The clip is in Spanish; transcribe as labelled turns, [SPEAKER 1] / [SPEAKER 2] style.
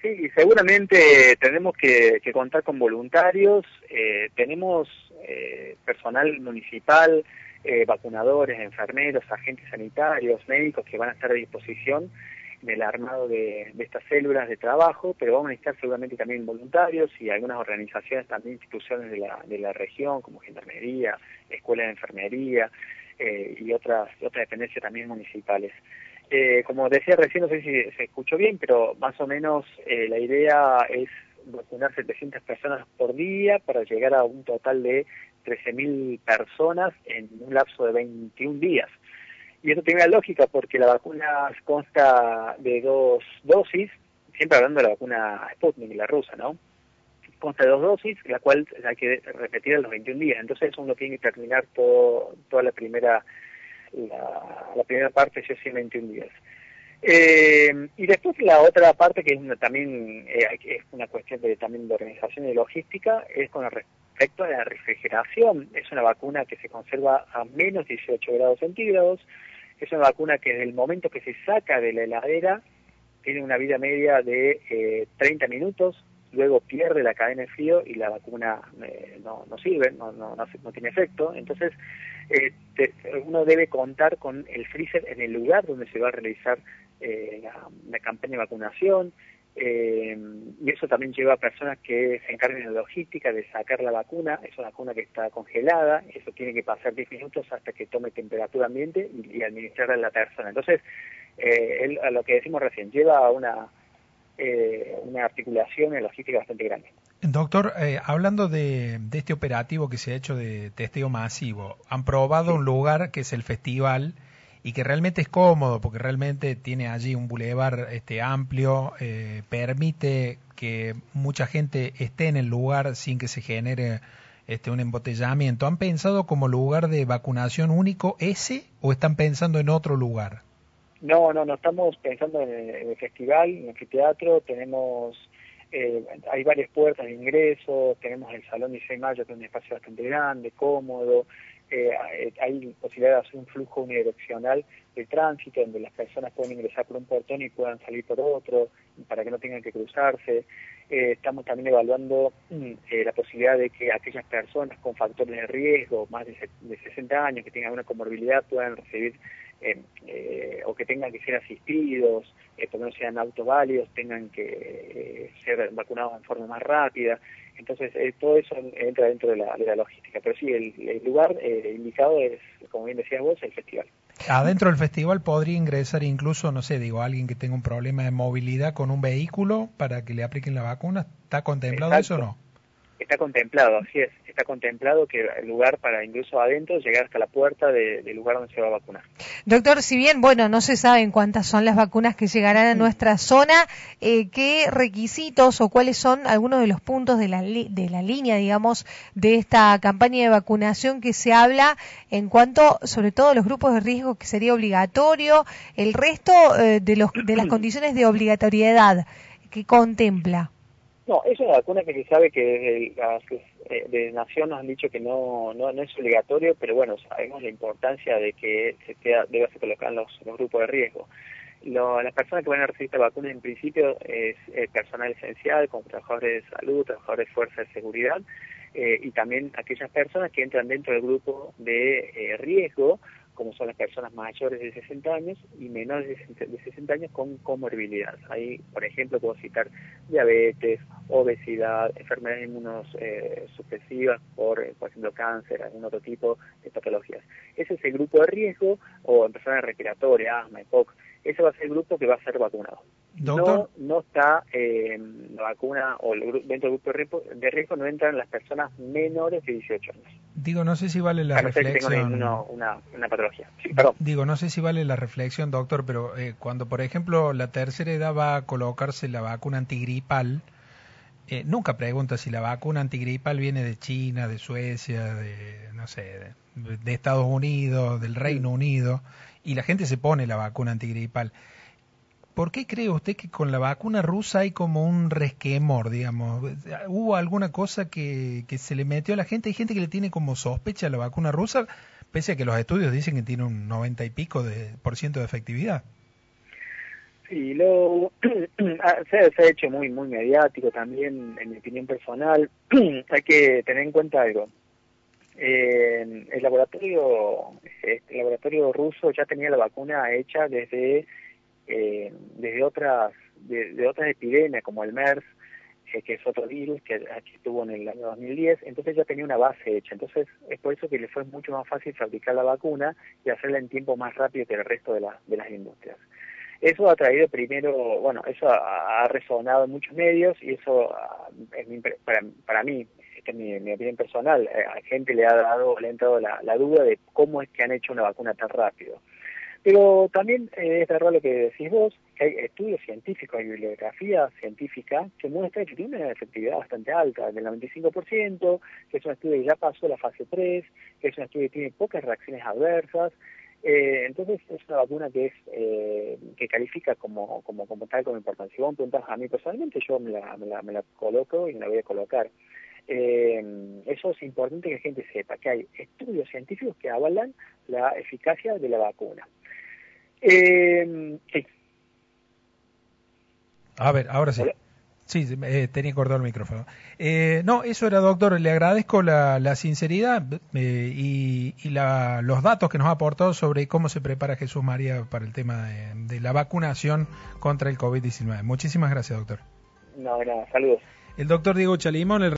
[SPEAKER 1] Sí, seguramente tenemos que contar con voluntarios, tenemos personal municipal, vacunadores, enfermeros, agentes sanitarios, médicos que van a estar a disposición en el armado de estas células de trabajo, pero vamos a necesitar seguramente también voluntarios y algunas organizaciones, también instituciones de la región, como Gendarmería, Escuela de Enfermería y otras dependencias también municipales. Como decía recién, no sé si se escuchó bien, pero más o menos la idea es vacunar 700 personas por día para llegar a un total de 13.000 personas en un lapso de 21 días. Y eso tiene una lógica porque la vacuna consta de 2 dosis, siempre hablando de la vacuna Sputnik, la rusa, ¿no? Consta de 2 dosis, la cual hay que repetir a los 21 días. Entonces uno tiene que terminar toda la primera parte, sí, 21 días. Y después la otra parte, que es también es una cuestión también de organización y logística, es con respecto a la refrigeración. Es una vacuna que se conserva a menos 18 grados centígrados. Es una vacuna que desde el momento que se saca de la heladera tiene una vida media de 30 minutos, luego pierde la cadena de frío y la vacuna no sirve, no tiene efecto. Entonces, uno debe contar con el freezer en el lugar donde se va a realizar la campaña de vacunación, y eso también lleva a personas que se encarguen de la logística de sacar la vacuna. Es una vacuna que está congelada, eso tiene que pasar 10 minutos hasta que tome temperatura ambiente y administrarla a la persona. Entonces, a lo que decimos recién, lleva una articulación en logística bastante grande.
[SPEAKER 2] Doctor, hablando de este operativo que se ha hecho de testeo masivo, han probado un lugar que es el festival y que realmente es cómodo porque realmente tiene allí un bulevar amplio, permite que mucha gente esté en el lugar sin que se genere un embotellamiento. ¿Han pensado como lugar de vacunación único ese o están pensando en otro lugar?
[SPEAKER 1] No, estamos pensando en el festival, en el anfiteatro. Tenemos, hay varias puertas de ingreso, tenemos el Salón 16 de Mayo, que es un espacio bastante grande, cómodo. Hay posibilidad de hacer un flujo unidireccional de tránsito, donde las personas pueden ingresar por un portón y puedan salir por otro, para que no tengan que cruzarse. Estamos también evaluando la posibilidad de que aquellas personas con factores de riesgo, más de 60 años, que tengan una comorbilidad, puedan recibir o que tengan que ser asistidos, porque no sean autoválidos, tengan que ser vacunados en forma más rápida. Entonces, todo eso entra dentro de la logística. Pero sí, el lugar indicado es, como bien decías vos, el festival.
[SPEAKER 2] Adentro del festival podría ingresar incluso, no sé, alguien que tenga un problema de movilidad con un vehículo para que le apliquen la vacuna. ¿Está contemplado eso o no?
[SPEAKER 1] Está contemplado, así es. Está contemplado que el lugar para incluso adentro llegar hasta la puerta del lugar donde se va a vacunar.
[SPEAKER 3] Doctor, si bien, no se saben cuántas son las vacunas que llegarán a nuestra zona, ¿qué requisitos o cuáles son algunos de los puntos de la línea, digamos, de esta campaña de vacunación que se habla en cuanto, sobre todo, a los grupos de riesgo, que sería obligatorio, el resto de las condiciones de obligatoriedad que contempla?
[SPEAKER 1] No, es una vacuna que se sabe que de Nación nos han dicho que no es obligatorio, pero bueno, sabemos la importancia de que debe ser colocada en los grupos de riesgo. Las personas que van a recibir esta vacuna en principio es personal esencial, como trabajadores de salud, trabajadores de fuerza de seguridad, y también aquellas personas que entran dentro del grupo de riesgo, como son las personas mayores de 60 años y menores de 60 años con comorbilidad. Ahí, por ejemplo, puedo citar diabetes, obesidad, enfermedades inmunosupresivas por ejemplo, cáncer, algún otro tipo de patologías. Ese es el grupo de riesgo, o enfermedades respiratorias, asma, EPOC. Ese va a ser el grupo que va a ser vacunado.
[SPEAKER 2] Doctor,
[SPEAKER 1] No está la vacuna, o dentro del grupo de riesgo no entran las personas menores de 18 años.
[SPEAKER 2] No sé si vale la reflexión.
[SPEAKER 1] Que tengan una patología. Sí, perdón.
[SPEAKER 2] No sé si vale la reflexión, doctor, pero cuando, por ejemplo, la tercera edad va a colocarse la vacuna antigripal, nunca pregunta si la vacuna antigripal viene de China, de Suecia, de Estados Unidos, del Reino Unido, y la gente se pone la vacuna antigripal. ¿Por qué cree usted que con la vacuna rusa hay como un resquemor, digamos? ¿Hubo alguna cosa que se le metió a la gente? Hay gente que le tiene como sospecha a la vacuna rusa, pese a que los estudios dicen que tiene un 90 y pico % de efectividad.
[SPEAKER 1] Sí, se ha hecho muy mediático también, en mi opinión personal. Hay que tener en cuenta algo. El laboratorio ruso ya tenía la vacuna hecha desde otras epidemias como el MERS, que es otro virus que estuvo en el año 2010. Entonces ya tenía una base hecha. Entonces es por eso que le fue mucho más fácil fabricar la vacuna y hacerla en tiempo más rápido que el resto de las industrias. Eso ha traído primero, eso ha resonado en muchos medios, y eso para mí, esta es mi opinión personal, a gente le ha entrado la duda de cómo es que han hecho una vacuna tan rápido. Pero también es verdad lo que decís vos, que hay estudios científicos, hay bibliografía científica que muestra que tiene una efectividad bastante alta, del 95%, que es un estudio que ya pasó la fase 3, que es un estudio que tiene pocas reacciones adversas. Entonces es una vacuna que califica como tal, como importancia. Si vos me preguntás a mí personalmente, yo me la coloco y me la voy a colocar. Eso es importante que la gente sepa, que hay estudios científicos que avalan la eficacia de la vacuna. Sí.
[SPEAKER 2] A ver, ahora sí.
[SPEAKER 1] ¿Hola?
[SPEAKER 2] Sí, tenía cortado el micrófono. No, eso era, doctor. Le agradezco la sinceridad y los datos que nos ha aportado sobre cómo se prepara Jesús María para el tema de la vacunación contra el COVID-19. Muchísimas gracias, doctor.
[SPEAKER 1] No, saludos.
[SPEAKER 2] El doctor Diego Chalimón,